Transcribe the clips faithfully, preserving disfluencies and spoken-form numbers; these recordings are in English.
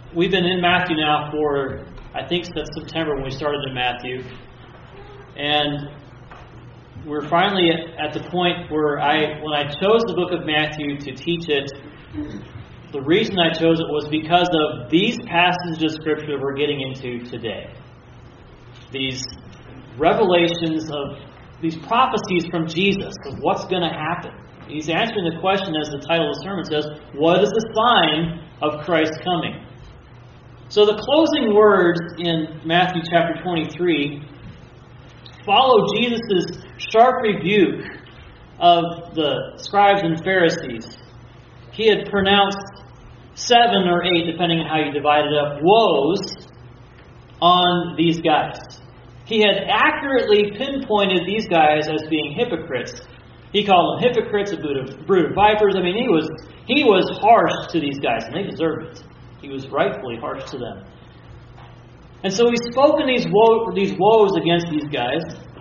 we've been in Matthew now for, I think, since September when we started in Matthew. And we're finally at, at the point where I, when I chose the book of Matthew to teach it, the reason I chose it was because of these passages of Scripture that we're getting into today. These revelations of these prophecies from Jesus of what's going to happen. He's answering the question, as the title of the sermon says, what is the sign of Christ's coming? So the closing words in Matthew chapter twenty-three follow Jesus' sharp rebuke of the scribes and Pharisees. He had pronounced seven or eight, depending on how you divide it up, woes on these guys. He had accurately pinpointed these guys as being hypocrites. He called them hypocrites, a brood of, brood of vipers. I mean, he was he was harsh to these guys, and they deserved it. He was rightfully harsh to them. And so he's spoken these, woe, these woes against these guys.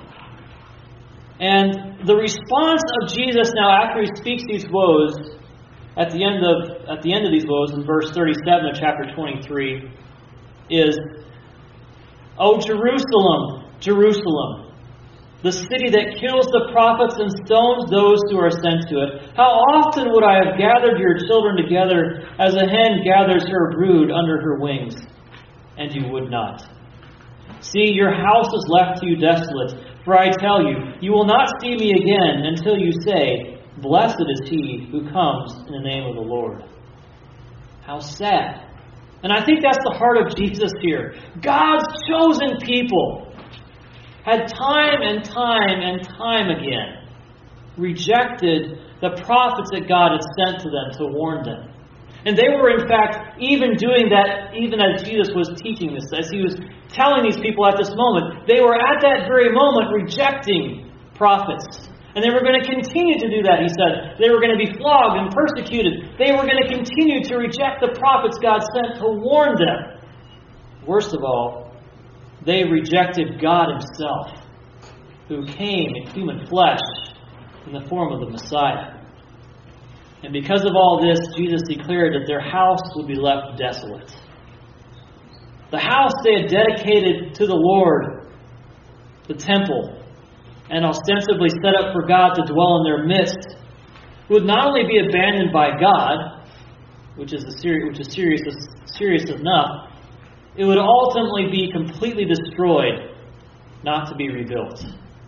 And the response of Jesus now, after he speaks these woes, at the end of at the end of these woes, in verse thirty-seven of chapter twenty-three, is, "O Jerusalem, Jerusalem, the city that kills the prophets and stones those who are sent to it. How often would I have gathered your children together as a hen gathers her brood under her wings, and you would not. See, your house is left to you desolate. For I tell you, you will not see me again until you say, 'Blessed is he who comes in the name of the Lord.'" How sad. And I think that's the heart of Jesus here. God's chosen people had time and time and time again rejected the prophets that God had sent to them to warn them. And they were, in fact, even doing that even as Jesus was teaching this, as he was telling these people at this moment. They were at that very moment rejecting prophets. And they were going to continue to do that, he said. They were going to be flogged and persecuted. They were going to continue to reject the prophets God sent to warn them. Worst of all, they rejected God himself, who came in human flesh in the form of the Messiah. And because of all this, Jesus declared that their house would be left desolate. The house they had dedicated to the Lord, the temple, and ostensibly set up for God to dwell in their midst, would not only be abandoned by God, which is a serious, which is serious, serious enough, it would ultimately be completely destroyed, not to be rebuilt.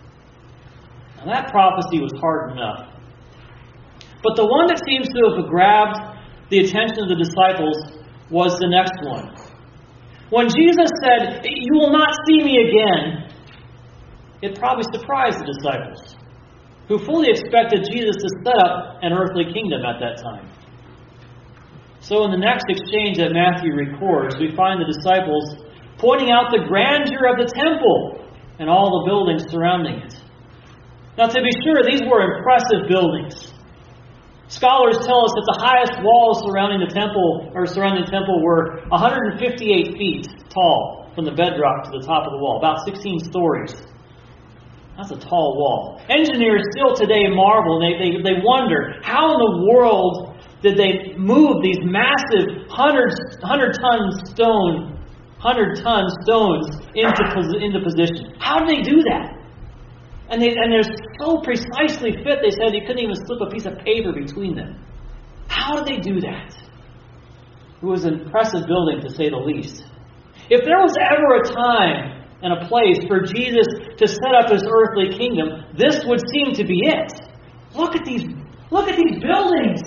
Now that prophecy was hard enough. But the one that seems to have grabbed the attention of the disciples was the next one. When Jesus said, "You will not see me again," it probably surprised the disciples, who fully expected Jesus to set up an earthly kingdom at that time. So in the next exchange that Matthew records, we find the disciples pointing out the grandeur of the temple and all the buildings surrounding it. Now, to be sure, these were impressive buildings. Scholars tell us that the highest walls surrounding the temple, or surrounding the temple, were one hundred fifty-eight feet tall from the bedrock to the top of the wall, about sixteen stories. That's a tall wall. Engineers still today marvel. They, they, they wonder, how in the world did they move these massive hundred-ton stone, hundred-ton stones into, into position? How did they do that? And, they, and they're so precisely fit, they said you couldn't even slip a piece of paper between them. How did they do that? It was an impressive building, to say the least. If there was ever a time and a place for Jesus to set up his earthly kingdom, this would seem to be it. Look at these, look at these buildings.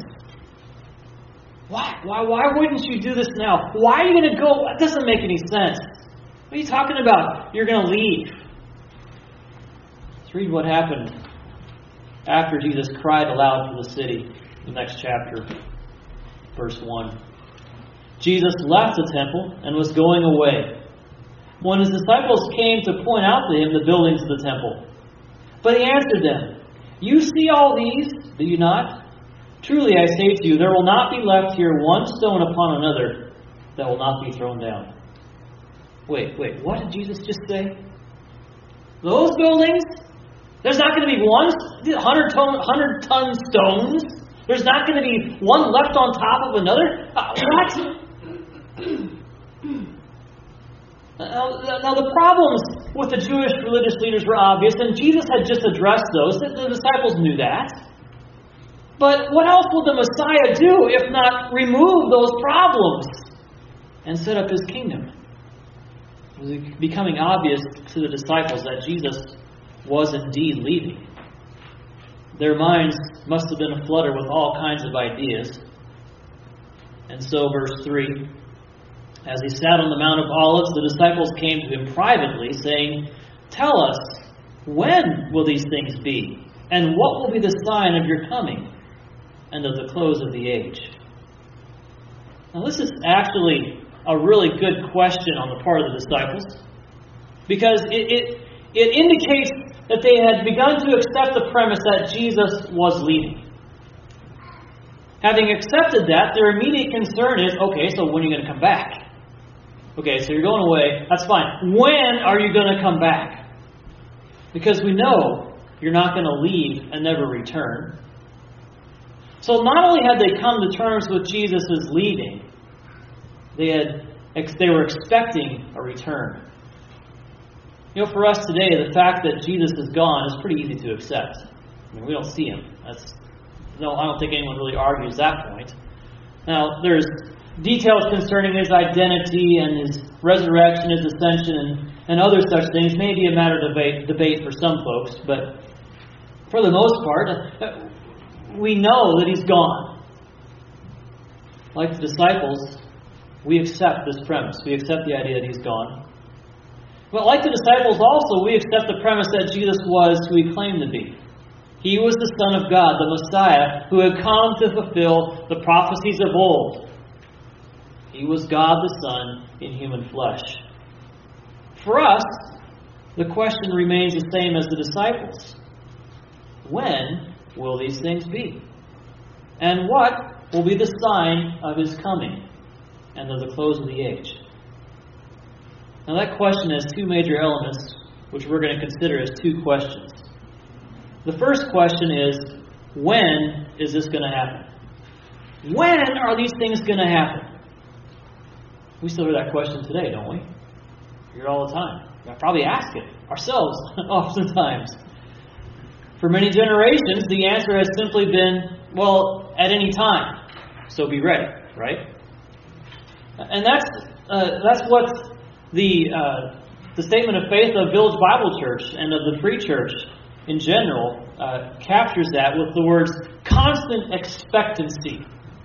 Why, why, why wouldn't you do this now? Why are you going to go? That doesn't make any sense. What are you talking about? You're going to leave. Let's read what happened after Jesus cried aloud for the city. The next chapter, verse one. Jesus left the temple and was going away, when his disciples came to point out to him the buildings of the temple. But he answered them, "You see all these, do you not? Truly I say to you, there will not be left here one stone upon another that will not be thrown down." Wait, wait, what did Jesus just say? Those buildings? There's not going to be one hundred-ton stones? There's not going to be one left on top of another? Uh, what? Now, now the problems with the Jewish religious leaders were obvious, and Jesus had just addressed those. The disciples knew that. But what else will the Messiah do if not remove those problems and set up His kingdom? It was becoming obvious to the disciples that Jesus was indeed leaving. Their minds must have been aflutter with all kinds of ideas. And so, verse three, as He sat on the Mount of Olives, the disciples came to Him privately, saying, "Tell us, when will these things be? And what will be the sign of your coming and of the close of the age?" Now, this is actually a really good question on the part of the disciples, because it, it, it indicates that they had begun to accept the premise that Jesus was leaving. Having accepted that, their immediate concern is, okay, so when are you going to come back? Okay, so you're going away, that's fine. When are you going to come back? Because we know you're not going to leave and never return. So not only had they come to terms with Jesus' leaving, they had they were expecting a return. You know, for us today, the fact that Jesus is gone is pretty easy to accept. I mean, we don't see Him. That's no, I don't think anyone really argues that point. Now, there's details concerning His identity and His resurrection, His ascension, and, and other such things. Maybe a matter of debate, debate for some folks, but for the most part, we know that He's gone. Like the disciples, we accept this premise. We accept the idea that He's gone. But like the disciples also, we accept the premise that Jesus was who He claimed to be. He was the Son of God, the Messiah, who had come to fulfill the prophecies of old. He was God the Son in human flesh. For us, the question remains the same as the disciples. When will these things be? And what will be the sign of His coming and of the close of the age? Now that question has two major elements, which we're going to consider as two questions. The first question is, when is this going to happen? When are these things going to happen? We still hear that question today, don't we? We hear it all the time. We probably ask it ourselves oftentimes. For many generations, the answer has simply been, well, at any time. So be ready, right? And that's uh, that's what the uh, the statement of faith of Village Bible Church and of the Free Church in general uh, captures that with the words constant expectancy.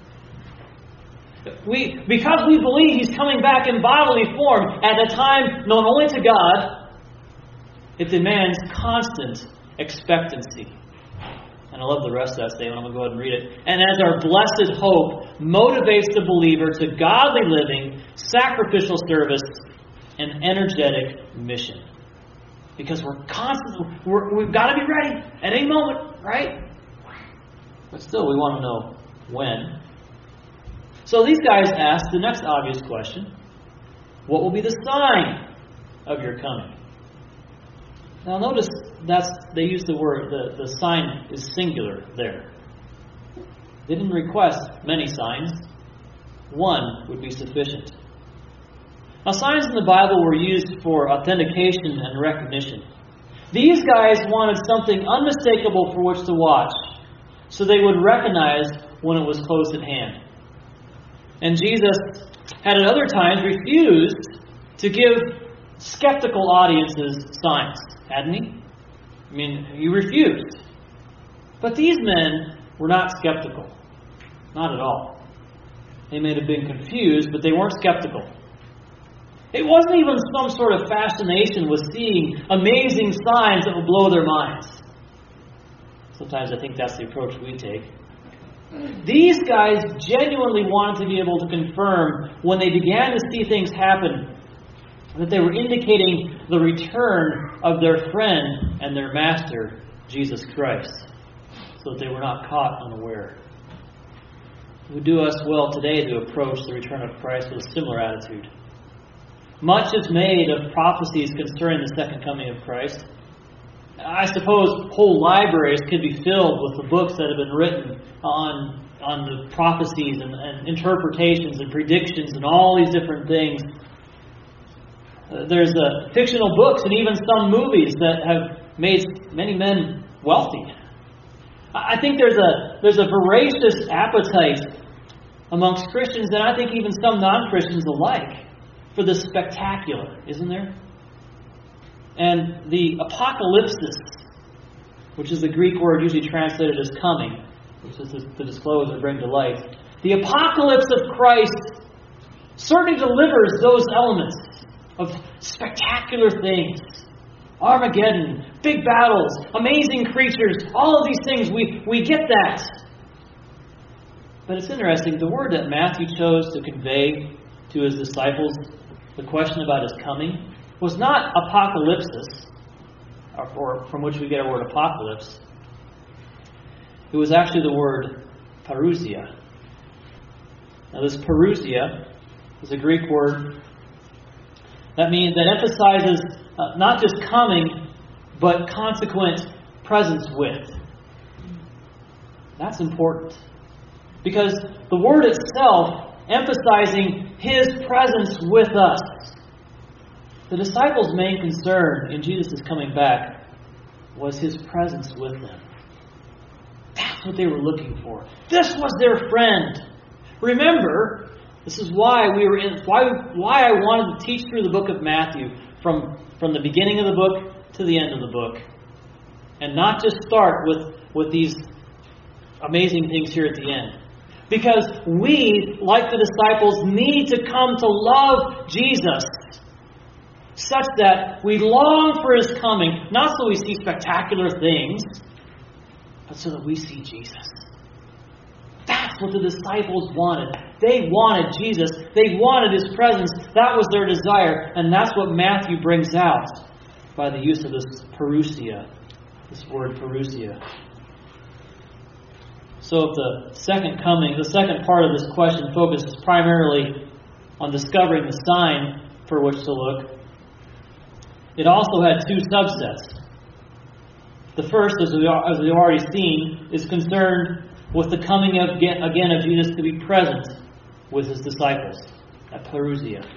We, because we believe He's coming back in bodily form at a time known only to God, it demands constant expectancy. And I love the rest of that statement. I'm going to go ahead and read it. And as our blessed hope motivates the believer to godly living, sacrificial service, and energetic mission. Because we're constantly, we're, we've got to be ready at any moment, right? But still, we want to know when. So these guys ask the next obvious question. What will be the sign of your coming? Now notice that's they use the word, the, the sign is singular there. They didn't request many signs. One would be sufficient. Now, signs in the Bible were used for authentication and recognition. These guys wanted something unmistakable for which to watch, so they would recognize when it was close at hand. And Jesus had at other times refused to give skeptical audiences signs, hadn't He? I mean, He refused. But these men were not skeptical. Not at all. They may have been confused, but they weren't skeptical. It wasn't even some sort of fascination with seeing amazing signs that would blow their minds. Sometimes I think that's the approach we take. These guys genuinely wanted to be able to confirm when they began to see things happen that they were indicating the return of their friend and their master, Jesus Christ, so that they were not caught unaware. It would do us well today to approach the return of Christ with a similar attitude. Much is made of prophecies concerning the second coming of Christ. I suppose whole libraries could be filled with the books that have been written on, on the prophecies and, and interpretations and predictions and all these different things. Uh, there's uh, fictional books and even some movies that have made many men wealthy. I think there's a there's a voracious appetite amongst Christians, and I think even some non-Christians alike, for the spectacular, isn't there? And the apocalypsis, which is the Greek word usually translated as coming, which is to disclose or bring to light. The apocalypse of Christ certainly delivers those elements of spectacular things. Armageddon, big battles, amazing creatures, all of these things, we, we get that. But it's interesting, the word that Matthew chose to convey to his disciples, the question about his coming, was not apocalypsis, or from which we get our word apocalypse. It was actually the word parousia. Now this parousia is a Greek word that means that emphasizes uh, not just coming, but consequent presence with. That's important. Because the word itself emphasizing His presence with us. The disciples' main concern in Jesus' coming back was His presence with them. That's what they were looking for. This was their friend. Remember, this is why we were in why why I wanted to teach through the book of Matthew from, from the beginning of the book to the end of the book. And not just start with, with these amazing things here at the end. Because we, like the disciples, need to come to love Jesus such that we long for His coming, not so we see spectacular things, but so that we see Jesus. That's what the disciples wanted. They wanted Jesus. They wanted His presence. That was their desire. And that's what Matthew brings out by the use of this parousia, this word parousia. So if the second coming, the second part of this question focuses primarily on discovering the sign for which to look, it also had two subsets. The first, as we as we've already seen, is concerned with the coming of, again of Jesus to be present with His disciples at parousia.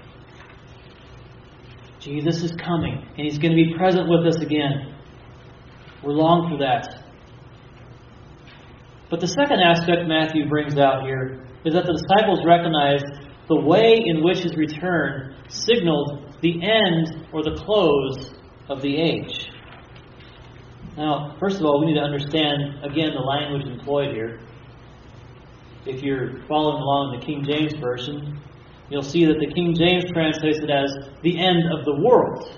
Jesus is coming, and He's going to be present with us again. We long for that. But the second aspect Matthew brings out here is that the disciples recognized the way in which His return signaled the end or the close of the age. Now, first of all, we need to understand, again, the language employed here. If you're following along in the King James Version, you'll see that the King James translates it as the end of the world,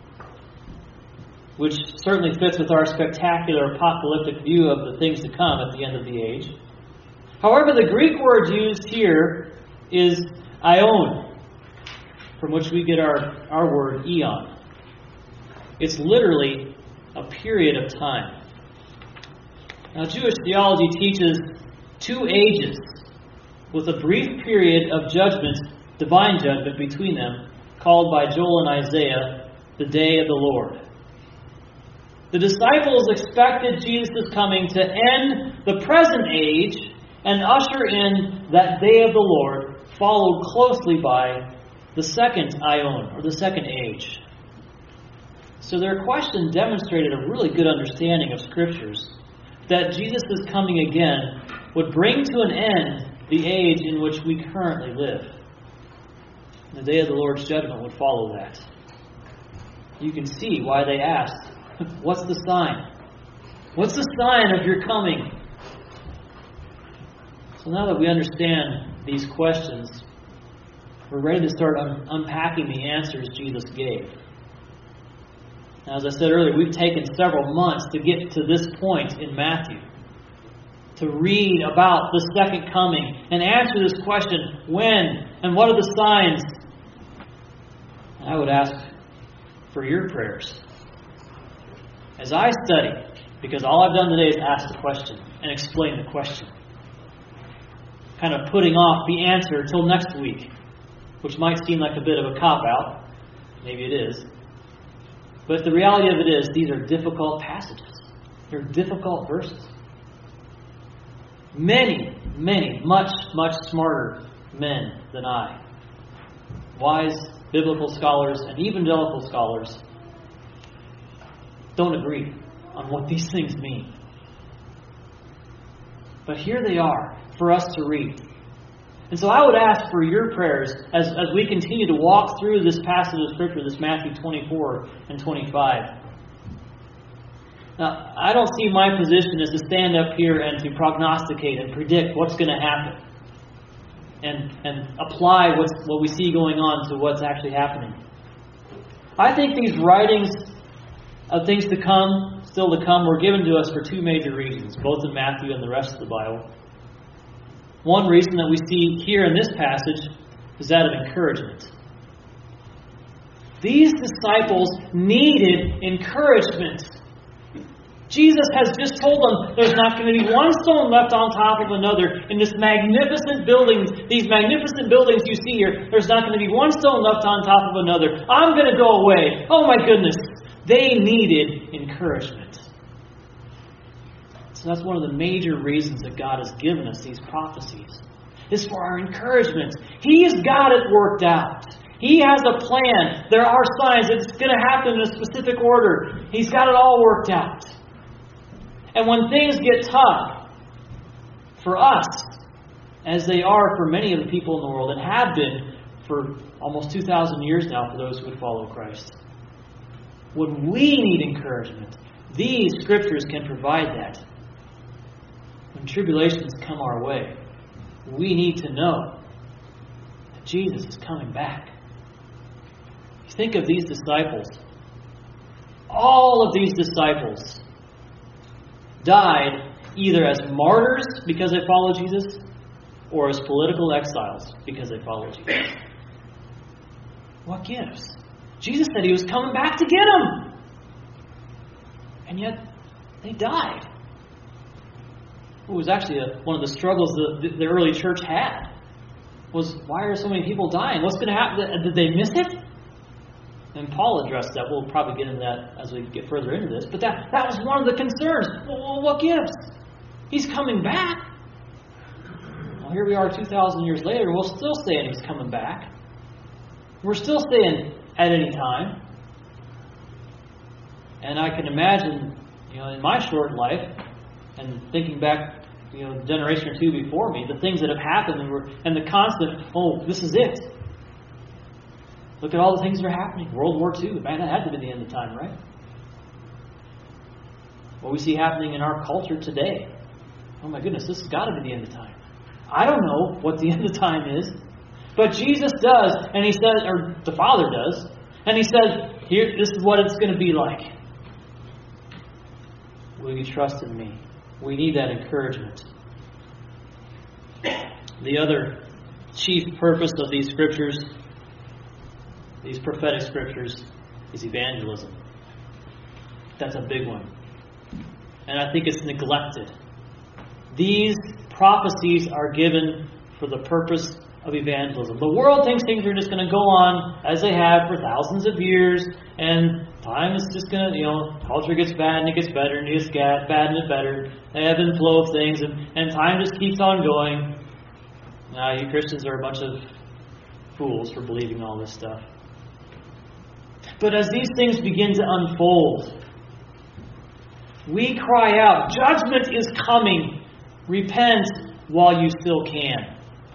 which certainly fits with our spectacular apocalyptic view of the things to come at the end of the age. However, the Greek word used here is aion, from which we get our, our word eon. It's literally a period of time. Now, Jewish theology teaches two ages with a brief period of judgment, divine judgment between them, called by Joel and Isaiah the day of the Lord. The disciples expected Jesus' coming to end the present age and usher in that day of the Lord, followed closely by the second aion, or the second age. So their question demonstrated a really good understanding of Scriptures, that Jesus' coming again would bring to an end the age in which we currently live. The day of the Lord's judgment would follow that. You can see why they asked, what's the sign? What's the sign of your coming? So now that we understand these questions, we're ready to start un- unpacking the answers Jesus gave. Now, as I said earlier, we've taken several months to get to this point in Matthew, to read about the second coming and answer this question, when and what are the signs? I would ask for your prayers as I study, because all I've done today is ask the question and explain the question. Kind of putting off the answer till next week, which might seem like a bit of a cop-out. Maybe it is. But the reality of it is, these are difficult passages. They're difficult verses. Many, many, much, much smarter men than I, wise biblical scholars and evangelical scholars don't agree on what these things mean. But here they are for us to read. And so I would ask for your prayers as, as we continue to walk through this passage of Scripture, this Matthew twenty-four and twenty-five. Now, I don't see my position as to stand up here and to prognosticate and predict what's going to happen and, and apply what's, what we see going on to what's actually happening. I think these writings of things to come, still to come, were given to us for two major reasons, both in Matthew and the rest of the Bible. One reason that we see here in this passage is that of encouragement. These disciples needed encouragement. Jesus has just told them there's not going to be one stone left on top of another in this magnificent building, these magnificent buildings you see here. There's not going to be one stone left on top of another. I'm going to go away. Oh my goodness. They needed encouragement. So that's one of the major reasons that God has given us these prophecies. Is for our encouragement. He's got it worked out. He has a plan. There are signs. It's going to happen in a specific order. He's got it all worked out. And when things get tough for us, as they are for many of the people in the world, and have been for almost two thousand years now for those who would follow Christ, when we need encouragement, these Scriptures can provide that. When tribulations come our way, we need to know that Jesus is coming back. You think of these disciples. All of these disciples died either as martyrs because they followed Jesus or as political exiles because they followed Jesus. What gives? Jesus said He was coming back to get them. And yet, they died. It was actually a, one of the struggles that the early church had. Was, why are so many people dying? What's going to happen? Did they miss it? And Paul addressed that. We'll probably get into that as we get further into this. But that, that was one of the concerns. Well, what gives? He's coming back. Well, here we are two thousand years later. We're still saying He's coming back. We're still saying at any time. And I can imagine, you know, in my short life, and thinking back, you know, a generation or two before me, the things that have happened and, were, and the constant, oh, this is it. Look at all the things that are happening. World War Two, man, that had to be the end of time, right? What we see happening in our culture today. Oh my goodness, this has got to be the end of time. I don't know what the end of time is, but Jesus does, and He says, or the Father does, and He says, here, this is what it's going to be like. Will you trust in me? We need that encouragement. The other chief purpose of these Scriptures, these prophetic Scriptures, is evangelism. That's a big one. And I think it's neglected. These prophecies are given for the purpose of evangelism. The world thinks things are just going to go on as they have for thousands of years, and time is just going to, you know, culture gets bad and it gets better and it gets bad and it's better. They ebb and flow of things, and, and time just keeps on going. Now, you Christians are a bunch of fools for believing all this stuff. But as these things begin to unfold, we cry out, judgment is coming. Repent while you still can.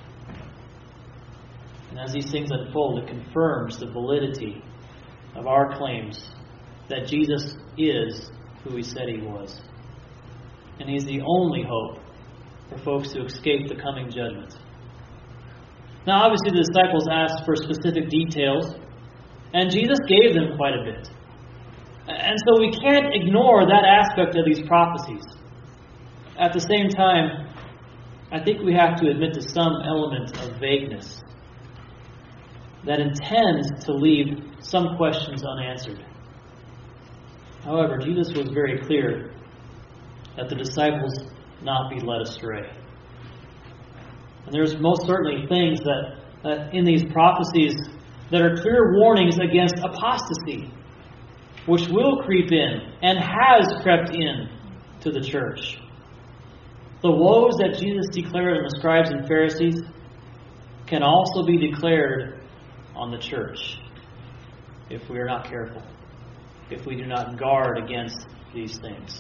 And as these things unfold, it confirms the validity of our claims that Jesus is who He said He was. And He's the only hope for folks to escape the coming judgment. Now, obviously, the disciples asked for specific details, and Jesus gave them quite a bit. And so we can't ignore that aspect of these prophecies. At the same time, I think we have to admit to some element of vagueness that intends to leave some questions unanswered. However, Jesus was very clear that the disciples not be led astray. And there's most certainly things that, that in these prophecies that are clear warnings against apostasy, which will creep in and has crept in to the church. The woes that Jesus declared on the scribes and Pharisees can also be declared on the church if we are not careful, if we do not guard against these things.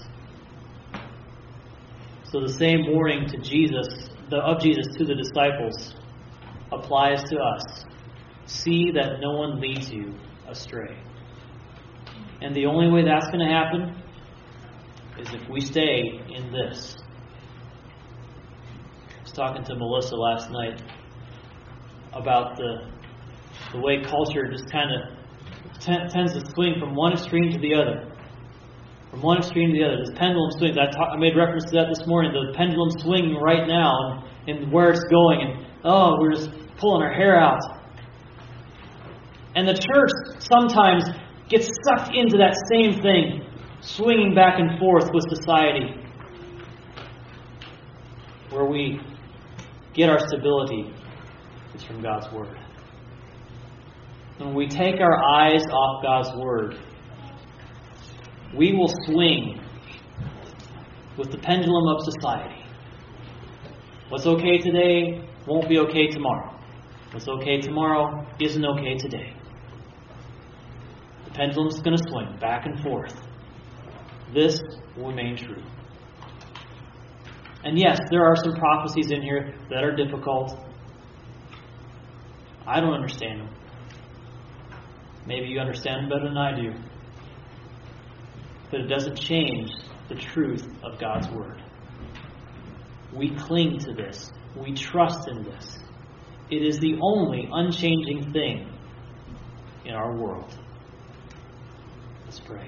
So the same warning to Jesus, the, of Jesus to the disciples, applies to us. See that no one leads you astray. And the only way that's going to happen is if we stay in this. I was talking to Melissa last night about the the way culture just kind of t- tends to swing from one extreme to the other. From one extreme to the other. This pendulum swings. I, ta- I made reference to that this morning. The pendulum swinging right now and, and where it's going. And oh, we're just pulling our hair out. And the church sometimes gets sucked into that same thing, swinging back and forth with society, where we get our stability is from God's Word. When we take our eyes off God's Word, we will swing with the pendulum of society. What's okay today won't be okay tomorrow. What's okay tomorrow isn't okay today. The pendulum's going to swing back and forth. This will remain true. And yes, there are some prophecies in here that are difficult. I don't understand them. Maybe you understand them better than I do. But it doesn't change the truth of God's Word. We cling to this. We trust in this. It is the only unchanging thing in our world. Let's pray.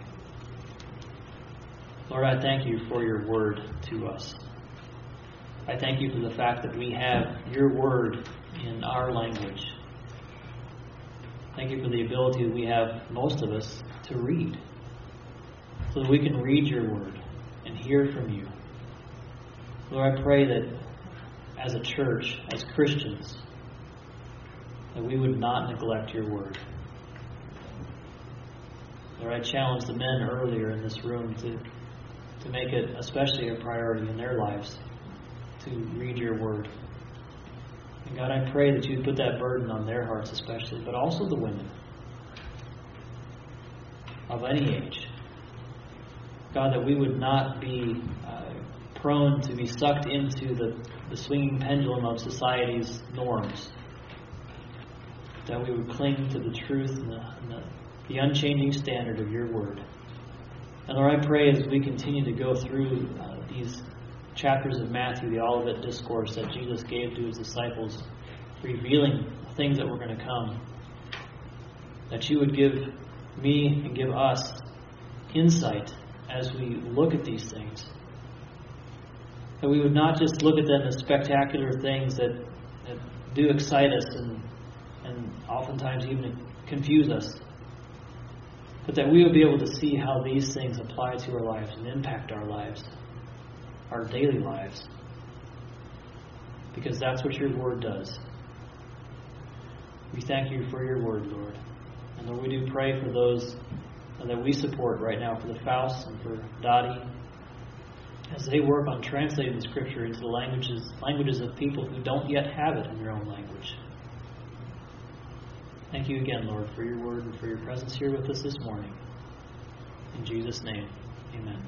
Lord, I thank you for your Word to us. I thank you for the fact that we have your Word in our language. Thank you for the ability that we have, most of us, to read. So that we can read your Word and hear from you. Lord, I pray that as a church, as Christians, that we would not neglect your Word. Lord, I challenged the men earlier in this room to, to make it especially a priority in their lives to read your Word. And God, I pray that you'd put that burden on their hearts especially, but also the women of any age. God, that we would not be uh, prone to be sucked into the, the swinging pendulum of society's norms. That we would cling to the truth and the, and the, the unchanging standard of your Word. And Lord, I pray as we continue to go through uh, these chapters of Matthew, the Olivet Discourse that Jesus gave to his disciples, revealing things that were going to come, that you would give me and give us insight as we look at these things. That we would not just look at them as spectacular things that, that do excite us and, and oftentimes even confuse us, but that we would be able to see how these things apply to our lives and impact our lives, our daily lives, because that's what your Word does. We thank you for your Word, Lord. And Lord, we do pray for those that we support right now, for the Faust and for Dottie, as they work on translating the Scripture into the languages, languages of people who don't yet have it in their own language. Thank you again, Lord, for your Word and for your presence here with us this morning. In Jesus' name, amen.